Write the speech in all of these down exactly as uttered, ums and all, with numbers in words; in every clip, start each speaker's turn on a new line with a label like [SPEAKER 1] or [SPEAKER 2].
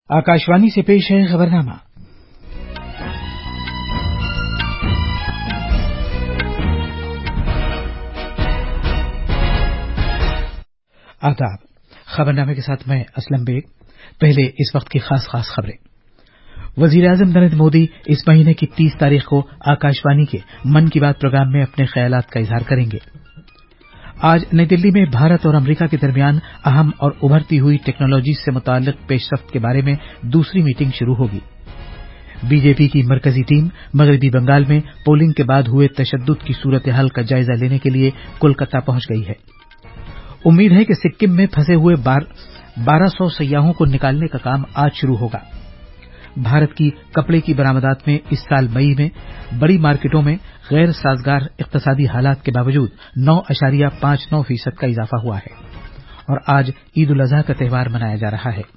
[SPEAKER 1] आकाशवाणी से पेश है खबरनामा। आदाब। खबरनामे के साथ मैं असलम बेग। पहले इस वक्त की खास खास खबरें। वजीर-ए-आजम नरेंद्र मोदी इस महीने की तीस तारीख को आकाशवाणी के मन की बात प्रोग्राम में अपने ख्यालात का इजहार करेंगे। आज नई दिल्ली में भारत और अमेरिका के दरमियान अहम और उभरती हुई टेक्नोलॉजी से मुताल्लिक पेशरफ्त के बारे में दूसरी मीटिंग शुरू होगी। बीजेपी की मरकजी टीम मगरबी बंगाल में पोलिंग के बाद हुए तशद्दुद की सूरत हाल का जायजा लेने के लिए कोलकाता पहुंच गई है। उम्मीद है कि सिक्किम में फंसे हुए बारह सौ सयाहों को निकालने का काम आज शुरू होगा। भारत की कपड़े की बरामदात में इस साल मई में बड़ी मार्केटों में गैर साजगार इक्तसादी हालात के बावजूद नौ अशारिया पांच नौ फीसद का इजाफा हुआ है और आज ईद उल अजहा का त्यौहार मनाया जा रहा है।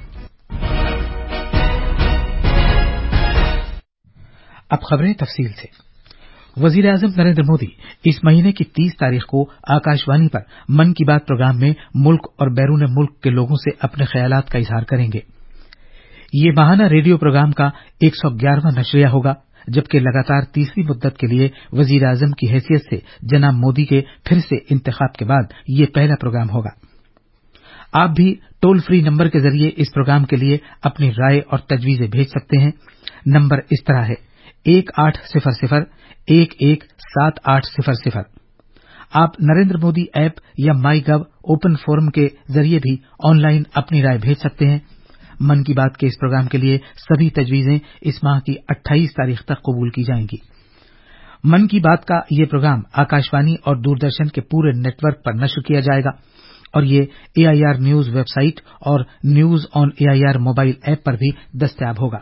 [SPEAKER 1] अब खबरें तफसील से। वजीर-ए-आजम नरेंद्र मोदी इस महीने की तीस तारीख को आकाशवाणी पर मन की बात प्रोग्राम में मुल्क और बैरून मुल्क के लोगों से अपने ख्यालात का इजहार करेंगे। ये माहाना रेडियो प्रोग्राम का एक सौ ग्यारहवां नशरिया होगा, जबकि लगातार तीसरी मुद्दत के लिए वजीर आजम की हैसियत से जनाब मोदी के फिर से इंतखाब के बाद ये पहला प्रोग्राम होगा। आप भी टोल फ्री नंबर के जरिए इस प्रोग्राम के लिए अपनी राय और तजवीजें भेज सकते हैं। नंबर इस तरह है एक आठ सिफर सिफर एक एक सात आठ सिफर सिफर। आप नरेंद्र मोदी ऐप या माई गव ओपन फोरम के जरिए भी ऑनलाइन अपनी राय भेज सकते हैं। मन की बात के इस प्रोग्राम के लिए सभी तजवीजें इस माह की अट्ठाईस तारीख तक कबूल की जाएंगी। मन की बात का ये प्रोग्राम आकाशवाणी और दूरदर्शन के पूरे नेटवर्क पर नश्र किया जाएगा और ये एआईआर न्यूज वेबसाइट और news on AIR mobile app पर भी दस्तयाब होगा।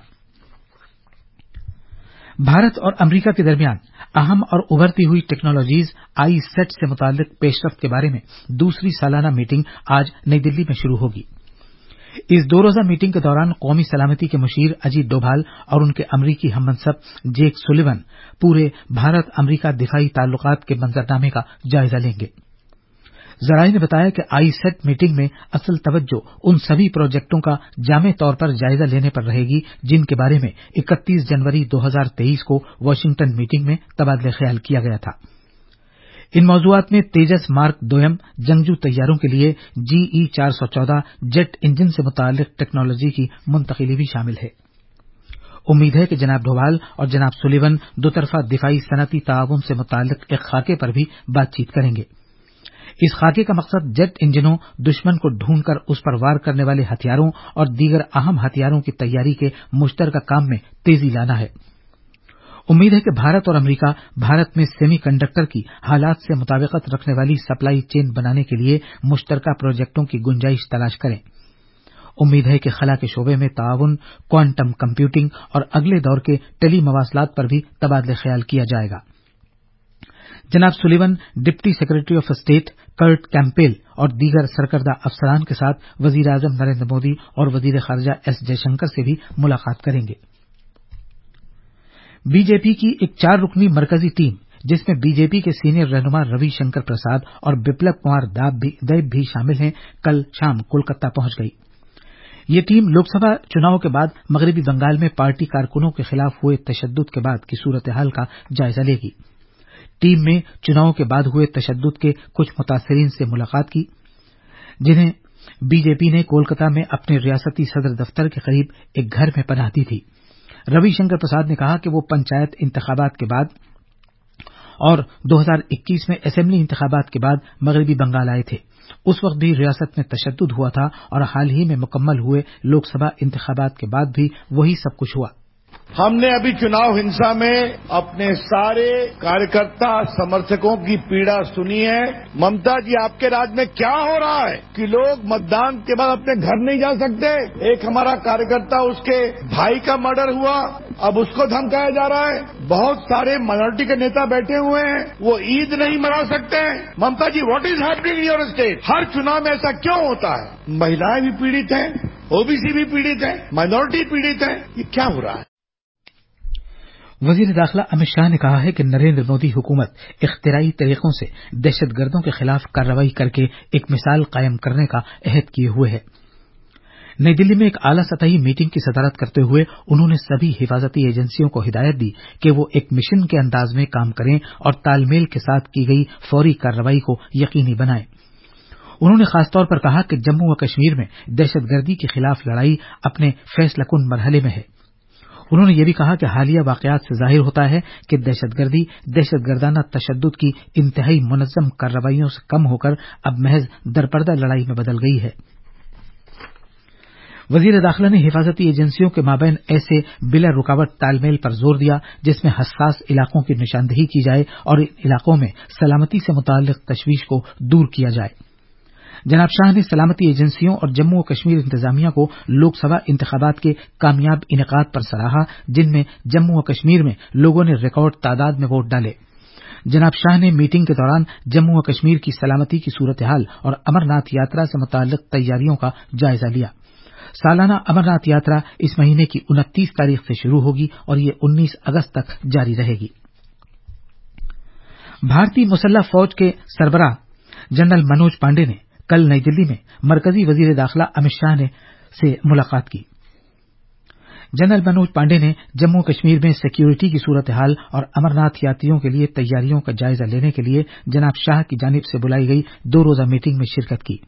[SPEAKER 1] भारत और अमेरिका के दरमियान अहम और उभरती हुई टेक्नोलॉजीज आई सेट से मुताल्लिक पेशरफ्त के बारे में दूसरी सालाना मीटिंग आज नई दिल्ली में शुरू होगी। इस दो रोजा मीटिंग के दौरान कौमी सलामती के मुशीर अजीत डोभाल और उनके अमरीकी हममनसब जेक सुलिवन पूरे भारत अमरीका दिफाई ताल्लुकात के मंजरनामे का जायजा लेंगे। जराये ने बताया कि आई सेट मीटिंग में असल तवज्जो उन सभी प्रोजेक्टों का जामे तौर पर जायजा लेने पर रहेगी जिनके बारे में इकतीस जनवरी दो हजार तेईस को वाशिंगटन मीटिंग में तबादले ख्याल किया गया था। इन मौजूआत में तेजस मार्क दोयम जंगजू तैयारों के लिए जीई चार सौ चौदह जेट इंजन से मुताल्लिक टेक्नोलॉजी की मुंतकिली भी शामिल है। उम्मीद है कि जनाब डोभाल और जनाब सुलिवन दोतरफा दिफाई सनती ताउन से मुताल्लिक एक खाके पर भी बातचीत करेंगे। इस खाके का मकसद जेट इंजनों, दुश्मन को ढूंढकर उस पर वार करने वाले हथियारों और दीगर अहम हथियारों की तैयारी के मुश्तरका काम में तेजी लाना है। उम्मीद है कि भारत और अमेरिका भारत में सेमी कंडक्टर की हालात से मुताबिकत रखने वाली सप्लाई चेन बनाने के लिए मुश्तरका प्रोजेक्टों की गुंजाइश तलाश करें। उम्मीद है कि खला के शोबे में ताउन, क्वांटम कंप्यूटिंग और अगले दौर के टेली मवासलात पर भी तबादले ख्याल किया जाएगा। जनाब Sullivan deputy secretary of state Kurt Campbell और दीगर सरकर्दा अफसरान के साथ वजीर आजम नरेंद्र मोदी और वजीर खारजा एस जयशंकर से भी मुलाकात करेंगे। बीजेपी की एक चार रुकनी मरकजी टीम, जिसमें बीजेपी के सीनियर रहनुमा रविशंकर प्रसाद और बिप्लब कुमार दैब भी शामिल हैं, कल शाम कोलकाता पहुंच गई। ये टीम लोकसभा चुनाव के बाद मगरबी बंगाल में पार्टी कारकुनों के खिलाफ हुए तशद्दुद के बाद की सूरत हाल का जायजा लेगी। टीम में चुनाव के बाद हुए तशद्दुद के कुछ मुतासिरीन से मुलाकात की, जिन्हें बीजेपी ने कोलकाता में अपने रियासती सदर दफ्तर के करीब एक घर में पनाह दी थी। रविशंकर प्रसाद ने कहा कि वो पंचायत इंतखाबात के बाद और दो हजार इक्कीस में असेंबली इंतखाबात के बाद मगरबी बंगाल आए थे। उस वक्त भी रियासत में तशद्दुद हुआ था और हाल ही में मुकम्मल हुए लोकसभा इंतखाबात के बाद भी वही सब कुछ हुआ।
[SPEAKER 2] हमने अभी चुनाव हिंसा में अपने सारे कार्यकर्ता समर्थकों की पीड़ा सुनी है। ममता जी, आपके राज्य में क्या हो रहा है कि लोग मतदान के बाद अपने घर नहीं जा सकते? एक हमारा कार्यकर्ता, उसके भाई का मर्डर हुआ, अब उसको धमकाया जा रहा है। बहुत सारे माइनॉरिटी के नेता बैठे हुए हैं, वो ईद नहीं मना सकते। Mamata ji, what is happening in your state? हर चुनाव में ऐसा क्यों होता है? महिलाएं भी पीड़ित हैं, ओबीसी भी पीड़ित है, माइनॉरिटी पीड़ित है, ये क्या हो रहा है?
[SPEAKER 1] वजीर दाखिला अमित शाह ने कहा है कि नरेंद्र मोदी हुकूमत इख्तिराई तरीकों से दहशतगर्दों के खिलाफ कार्रवाई करके एक मिसाल कायम करने का अहद किए हुए है। नई दिल्ली में एक आला सतही मीटिंग की सदारत करते हुए उन्होंने सभी हिफाजती एजेंसियों को हिदायत दी कि वो एक मिशन के अंदाज में काम करें और तालमेल के साथ की गई फौरी कार्रवाई को यकीनी बनाएं। उन्होंने खासतौर पर कहा कि जम्मू व कश्मीर में दहशतगर्दी के खिलाफ लड़ाई अपने फैसलाकुन मरहले में है। उन्होंने ये भी कहा कि हालिया वाकयात से जाहिर होता है कि दहशतगर्दी दहशतगर्दाना तशद्दुद की इंतहाई मुनज़्ज़म कार्रवाइयों से कम होकर अब महज दरपर्दा लड़ाई में बदल गई है। वजीर दाखिला ने हिफाजती एजेंसियों के माबैन ऐसे बिला रुकावट तालमेल पर जोर दिया जिसमें हसास इलाकों की निशानदेही की जाए और इन इलाकों में सलामती से मुताल्लिक तशवीश को दूर किया जाए। जनाब शाह ने सलामती एजेंसियों और जम्मू व कश्मीर इंतजामिया को लोकसभा इंतखाबात के कामयाब इनेकाद पर सराहा, जिनमें जम्मू व कश्मीर में लोगों ने रिकॉर्ड तादाद में वोट डाले। जनाब शाह ने मीटिंग के दौरान जम्मू व कश्मीर की सलामती की सूरत हाल और अमरनाथ यात्रा से मुताल्लिक तैयारियों का जायजा लिया। सालाना अमरनाथ यात्रा इस महीने की उनतीस तारीख से शुरू होगी और ये उन्नीस अगस्त तक जारी रहेगी। भारतीय मुसल्लह फौज के सरबराह जनरल मनोज पांडे ने कल नई दिल्ली में मरकजी वजीर दाखिला अमित शाह ने से मुलाकात की। जनरल मनोज पांडे ने जम्मू कश्मीर में सिक्योरिटी की सूरत हाल और अमरनाथ यात्रियों के लिए तैयारियों का जायजा लेने के लिए जनाब शाह की जानिब से बुलाई गई दो रोजा मीटिंग में शिरकत की।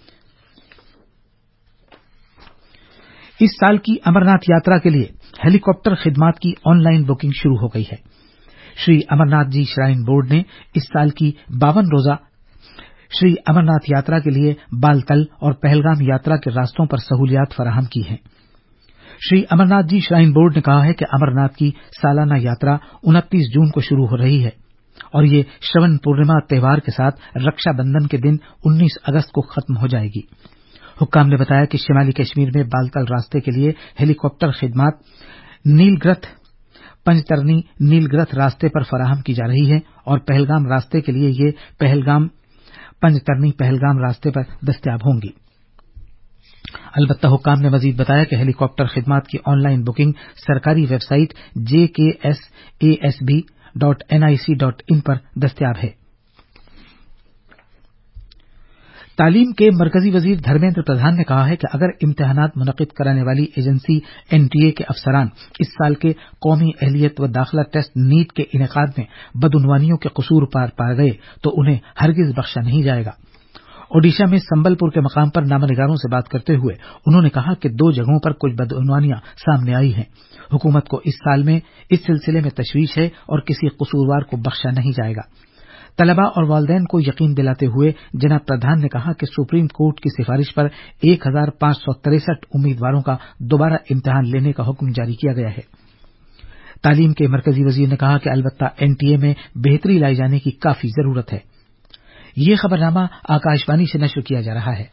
[SPEAKER 1] इस साल की अमरनाथ यात्रा के लिए हेलीकॉप्टर खिदमात की ऑनलाइन बुकिंग शुरू हो गई है। श्री अमरनाथ जी श्राइन बोर्ड ने इस साल की बावन रोजा श्री अमरनाथ यात्रा के लिए बालतल और पहलगाम यात्रा के रास्तों पर सहूलियात फराहम की हैं। श्री अमरनाथ जी श्राइन बोर्ड ने कहा है कि अमरनाथ की सालाना यात्रा उनतीस जून को शुरू हो रही है और ये श्रवण पूर्णिमा त्योहार के साथ रक्षाबंधन के दिन उन्नीस अगस्त को खत्म हो जाएगी। हुक्काम ने बताया कि शिमाली कश्मीर में बालतल रास्ते के लिए हेलीकॉप्टर खिदमात नीलग्रथ पंजतरनी नीलग्रथ रास्ते पर फराहम की जा रही है और पहलगाम रास्ते के लिए ये पहलगाम पंजतरनी पहलगाम रास्ते पर दस्तयाब होंगी। अलबत्ता हुक्काम ने मजीद बताया कि हेलीकॉप्टर खिदमात की ऑनलाइन बुकिंग सरकारी website J K S A S B dot N I C dot in पर दस्तयाब है। तालीम के मरकजी वजीर धर्मेंद्र प्रधान ने कहा है कि अगर इम्तिहानात मुनक़िद कराने वाली एजेंसी एन टी ए के अफसरान इस साल के कौमी अहलियत व दाखिला टेस्ट नीट के इनेकाद में बदउनवानियों के कसूर पार पा गए तो उन्हें हरगिज बख्शा नहीं जाएगा। ओडिशा में संबलपुर के मकाम पर नामनिगारों से बात करते हुए उन्होंने कहा कि दो जगहों पर कुछ बदउनवानियां सामने आई हैं। हुकूमत को इस साल में इस सिलसिले में तशवीश है और किसी कसूरवार को बख्शा नहीं जाएगा। तलबा और वालिदैन को यकीन दिलाते हुए जनाब प्रधान ने कहा कि सुप्रीम कोर्ट की सिफारिश पर एक हजार पांच सौ तिरसठ उम्मीदवारों का दोबारा इम्तिहान लेने का हुक्म जारी किया गया है। तालीम के मरकजी वजीर ने कहा कि अलबत्ता एन टी ए में बेहतरी लाई जाने की काफी जरूरत है। ये खबरनामा आकाशवाणी से नश्र किया जा रहा है।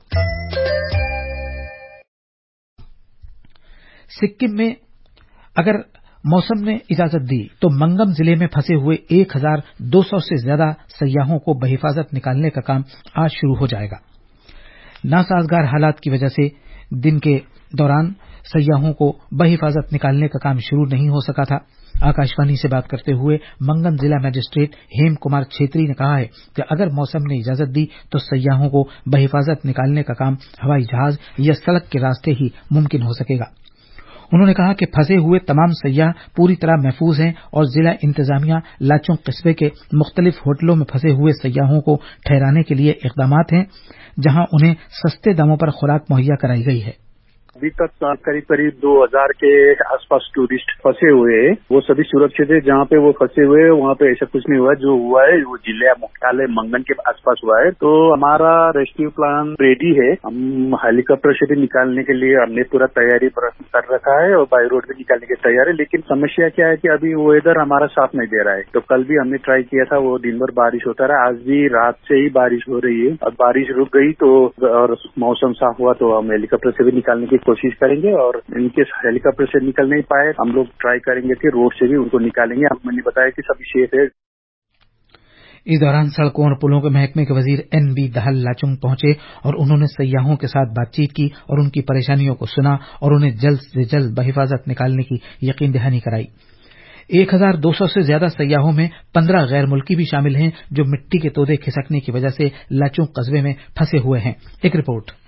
[SPEAKER 1] सिक्किम में अगर मौसम ने इजाजत दी तो मंगम जिले में फंसे हुए एक हजार दो सौ से ज्यादा सयाहों को बहिफाजत निकालने का काम आज शुरू हो जाएगा। नासाजगार हालात की वजह से दिन के दौरान सयाहों को बहिफाजत निकालने का काम शुरू नहीं हो सका था। आकाशवाणी से बात करते हुए मंगन जिला मजिस्ट्रेट हेम कुमार छेत्री ने कहा है कि अगर मौसम ने इजाजत दी तो सयाहों को बहिफाजत निकालने का काम हवाई जहाज या सड़क के रास्ते ही मुमकिन हो सकेगा। उन्होंने कहा कि फंसे हुए तमाम सयाह पूरी तरह महफूज हैं और जिला इंतजामिया लाचुंग कस्बे के मुख्तलिफ होटलों में फंसे हुए सयाहों को ठहराने के लिए इकदामात हैं, जहां उन्हें सस्ते दामों पर खुराक मुहैया कराई गई है।
[SPEAKER 3] अभी तक करीब करीब दो हजार के आसपास टूरिस्ट फंसे हुए हैं। वो सभी सुरक्षित है। जहाँ पे वो फंसे हुए हैं वहाँ पे ऐसा कुछ नहीं हुआ। जो हुआ है वो जिला मुख्यालय मंगन के आसपास हुआ है। तो हमारा रेस्क्यू प्लान रेडी है। हम हेलीकॉप्टर से भी निकालने के लिए हमने पूरा तैयारी कर रखा है और बाई रोड भी निकालने की तैयारी है। लेकिन समस्या क्या है कि अभी वेदर हमारा साथ नहीं दे रहा है। तो कल भी हमने ट्राई किया था, वो दिन भर बारिश होता रहा। आज भी रात से ही बारिश हो रही है। अब बारिश रुक गई तो और मौसम साफ हुआ तो हम हेलीकॉप्टर से भी निकालने की कोशिश करेंगे और इनके हेलीकॉप्टर से निकल नहीं पाए हम लोग ट्राई करेंगे कि रोड से भी उनको निकालेंगे। अब मैंने बताया कि सभी सेफ है।
[SPEAKER 1] इस दौरान सड़कों और पुलों के महकमे के वजीर एन बी दहल लाचुंग पहुंचे और उन्होंने सयाहों के साथ बातचीत की और उनकी परेशानियों को सुना और उन्हें जल्द से जल्द बहिफाजत निकालने की यकीन दहानी कराई। एक हजार दो सौ से ज्यादा सयाहों में पंद्रह गैर मुल्की भी शामिल हैं जो मिट्टी के तोदे खिसकने की वजह से लाचुंग कस्बे में फंसे हुए हैं। एक रिपोर्ट।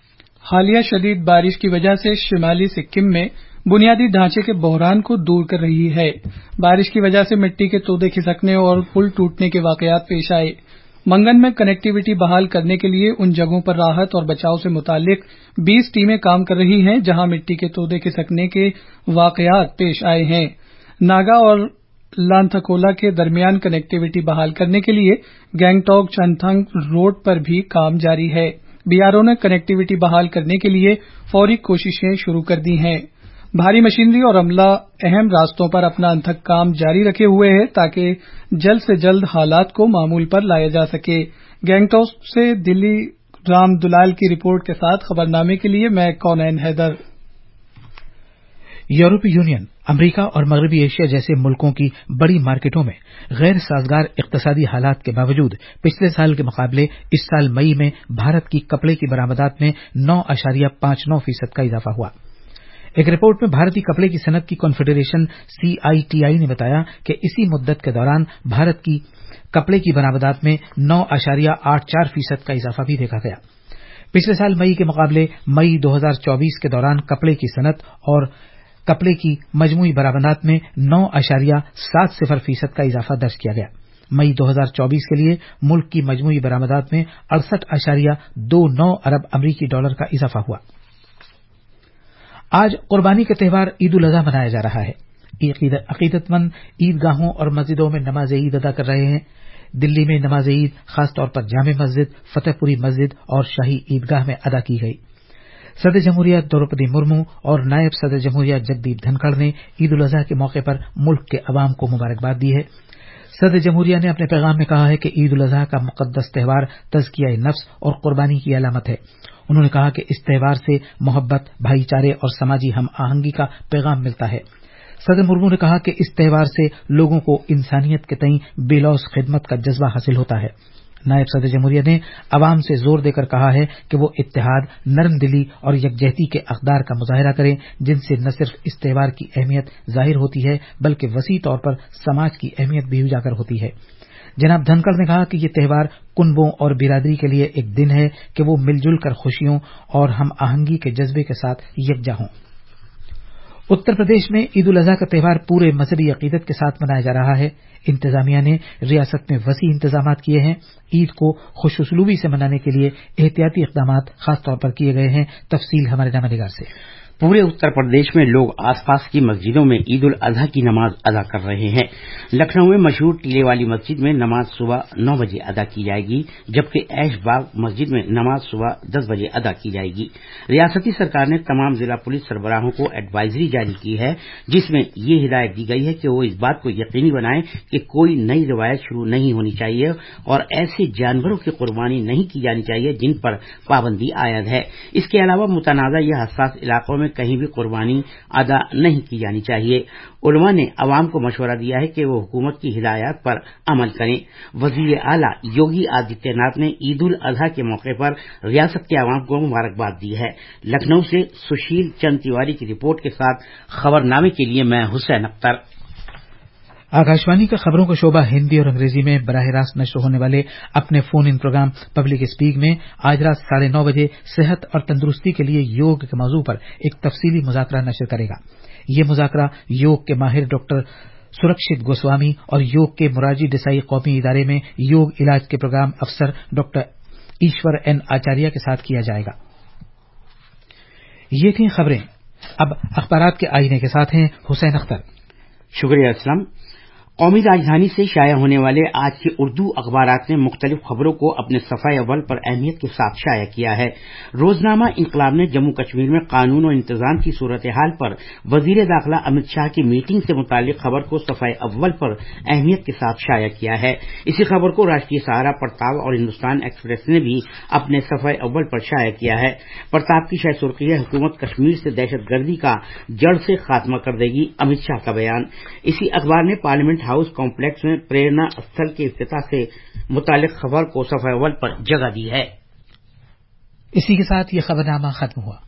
[SPEAKER 4] حالیہ شدید بارش کی وجہ سے شمالی سکم میں بنیادی ڈھانچے کے بحران کو دور کر رہی ہے۔ بارش کی وجہ سے مٹی کے تودے کھسکنے اور پل ٹوٹنے کے واقعات پیش آئے۔ منگن میں کنیکٹیویٹی بحال کرنے کے لیے ان جگہوں پر راحت اور بچاؤ سے متعلق بیس ٹیمیں کام کر رہی ہیں جہاں مٹی کے تودے کھسکنے کے واقعات پیش آئے ہیں۔ ناگا اور لانتھکولا کے درمیان کنیکٹیویٹی بحال کرنے کے لیے گینگٹوک چنتھنگ روڈ پر بھی کام جاری ہے۔ بی آر او نے کنیکٹیویٹی بحال کرنے کے لیے فوری کوششیں شروع کر دی ہیں۔ بھاری مشینری اور عملہ اہم راستوں پر اپنا انتھک کام جاری رکھے ہوئے ہے تاکہ جلد سے جلد حالات کو معمول پر لایا جا سکے۔ گینگٹوک سے دلی رام دلال کی رپورٹ کے ساتھ خبرنامے کے لیے میں کونین حیدر۔
[SPEAKER 1] یورپی یونین، امریکہ اور مغربی ایشیا جیسے ملکوں کی بڑی مارکیٹوں میں غیر سازگار اقتصادی حالات کے باوجود پچھلے سال کے مقابلے اس سال مئی میں بھارت کی کپڑے کی برآمدات میں نو اشاریہ پانچ نو فیصد کا اضافہ ہوا۔ ایک رپورٹ میں بھارتی کپڑے کی صنعت کی confederation C I T I نے بتایا کہ اسی مدت کے دوران بھارت کی کپڑے کی برآمدات میں نو اشاریہ آٹھ چار فیصد کا اضافہ بھی دیکھا گیا۔ پچھلے سال مئی کے مقابلے مئی دو ہزار چوبیس کے دوران کپڑے کی صنعت اور کپڑے کی مجموعی برآمدات میں نو اشاریہ سات صفر فیصد کا اضافہ درج کیا گیا۔ مئی دو ہزار چوبیس کے لیے ملک کی مجموعی برآمدات میں اڑسٹھ اشاریہ دو نو ارب امریکی ڈالر کا اضافہ ہوا۔ آج قربانی کا تہوار عید الاضحیٰ منایا جا رہا ہے۔ عقیدت مند عیدگاہوں اور مسجدوں میں نماز عید ادا کر رہے ہیں۔ دلی میں نماز عید خاص طور پر جامع مسجد، فتح پوری مسجد اور شاہی عیدگاہ میں ادا کی گئی۔ صدر جمہوریہ دروپدی مرمو اور نائب صدر جمہوریہ جگدیپ دھنکڑ نے عید الاضحیٰ کے موقع پر ملک کے عوام کو مبارکباد دی ہے۔ صدر جمہوریہ نے اپنے پیغام میں کہا ہے کہ عید الاضحیٰ کا مقدس تہوار تزکیہ نفس اور قربانی کی علامت ہے۔ انہوں نے کہا کہ اس تہوار سے محبت، بھائی چارے اور سماجی ہم آہنگی کا پیغام ملتا ہے۔ صدر مرمو نے کہا کہ اس تہوار سے لوگوں کو انسانیت کے تئیں بے لوث خدمت کا جذبہ حاصل ہوتا ہے۔ نائب صدر جمہوریہ نے عوام سے زور دے کر کہا ہے کہ وہ اتحاد، نرم دلی اور یکجہتی کے اقدار کا مظاہرہ کریں، جن سے نہ صرف اس تہوار کی اہمیت ظاہر ہوتی ہے بلکہ وسیع طور پر سماج کی اہمیت بھی اجاگر ہوتی ہے۔ جناب دھنکڑ نے کہا کہ یہ تہوار کنبوں اور برادری کے لیے ایک دن ہے کہ وہ مل جل کر خوشیوں اور ہم آہنگی کے جذبے کے ساتھ یکجا ہوں۔ اتر پردیش میں عید الاضحیٰ کا تہوار پورے مذہبی عقیدت کے ساتھ منایا جا رہا ہے۔ انتظامیہ نے ریاست میں وسیع انتظامات کیے ہیں۔ عید کو خوش اسلوبی سے منانے کے لیے احتیاطی اقدامات خاص طور پر کیے گئے ہیں۔ تفصیل ہمارے نامہ نگار سے۔
[SPEAKER 5] پورے اتر پردیش میں لوگ آس پاس کی مسجدوں میں عید الاضحیٰ کی نماز ادا کر رہے ہیں۔ لکھنؤ میں مشہور ٹیلے والی مسجد میں نماز صبح نو بجے ادا کی جائے گی، جبکہ ایش باغ مسجد میں نماز صبح دس بجے ادا کی جائے گی۔ ریاستی سرکار نے تمام ضلع پولیس سربراہوں کو ایڈوائزری جاری کی ہے، جس میں یہ ہدایت دی گئی ہے کہ وہ اس بات کو یقینی بنائیں کہ کوئی نئی روایت شروع نہیں ہونی چاہیے اور ایسے جانوروں کی قربانی نہیں کی جانی چاہیے جن پر پابندی عائد ہے۔ اس کے علاوہ متنازع یا حساس علاقوں میں کہیں بھی قربانی ادا نہیں کی جانی چاہیے۔ علماء نے عوام کو مشورہ دیا ہے کہ وہ حکومت کی ہدایات پر عمل کریں۔ وزیر اعلیٰ یوگی آدتیہ ناتھ نے عید الاضحیٰ کے موقع پر ریاست کے عوام کو مبارکباد دی ہے۔ لکھنؤ سے سشیل چند تیواری کی رپورٹ کے ساتھ خبرنامے کے لیے میں حسین اختر۔
[SPEAKER 1] آکاشوانی کا خبروں کا شعبہ ہندی اور انگریزی میں براہ راست نشر ہونے والے اپنے phone in programme public speak میں آج رات ساڑھے نو بجے صحت اور تندرستی کے لیے یوگ کے موضوع پر ایک تفصیلی مذاکرہ نشر کرے گا۔ یہ مذاکرہ یوگ کے ماہر ڈاکٹر سرکشت گوسوامی اور یوگ کے موراجی دیسائی قومی ادارے میں یوگ علاج کے پروگرام افسر ڈاکٹر ایشور این آچاریہ کے ساتھ کیا جائے گا۔ یہ تھیں خبریں۔ اب اخبارات کے آئینے کے ساتھ ہیں حسین اختر۔
[SPEAKER 5] شکریہ اسلام۔ قومی راجدھانی سے شائع ہونے والے آج کے اردو اخبارات نے مختلف خبروں کو اپنے صفحہ اول پر اہمیت کے ساتھ شائع کیا ہے۔ روزنامہ انقلاب نے جموں کشمیر میں قانون و انتظام کی صورتحال پر وزیر داخلہ امت شاہ کی میٹنگ سے متعلق خبر کو صفحہ اول پر اہمیت کے ساتھ شائع کیا ہے۔ اسی خبر کو راشٹریہ سہارا، پرتاپ اور ہندوستان ایکسپریس نے بھی اپنے صفحہ اول پر شائع کیا ہے۔ پرتاپ کی شہ سرخی ہے، حکومت کشمیر سے دہشت گردی کا جڑ سے خاتمہ کر دے گی، امت شاہ کا بیان۔ اسی اخبار نے پارلیمنٹ ہاؤس کمپلیکس میں پریرنا استھل کے افتتاح سے متعلق خبر کو صفحہ اول پر جگہ دی ہے۔
[SPEAKER 1] اسی کے ساتھ یہ خبرنامہ ختم ہوا۔